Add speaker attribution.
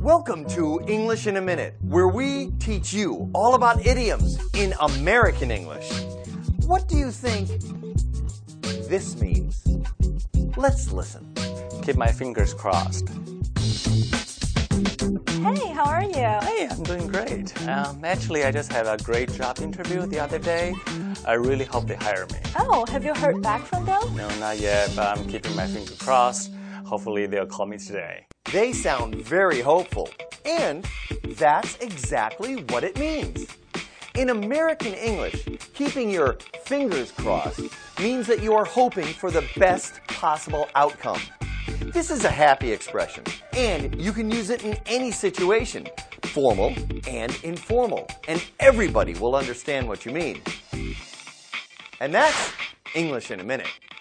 Speaker 1: Welcome to English in a Minute, where we teach you all about idioms in American English. What do you think this means? Let's listen.
Speaker 2: Keep my fingers crossed.
Speaker 3: Hey, how are you?
Speaker 2: Hey, I'm doing great. Actually, I just had a great job interview the other day. I really hope they hire me.
Speaker 3: Oh, have you heard back from them?
Speaker 2: No, not yet, but I'm keeping my fingers crossed. Hopefully, they'll call me today.
Speaker 1: They sound very hopeful, and that's exactly what it means. In American English, keeping your fingers crossed means that you are hoping for the best possible outcome. This is a happy expression, and you can use it in any situation, formal and informal, and everybody will understand what you mean. And that's English in a Minute.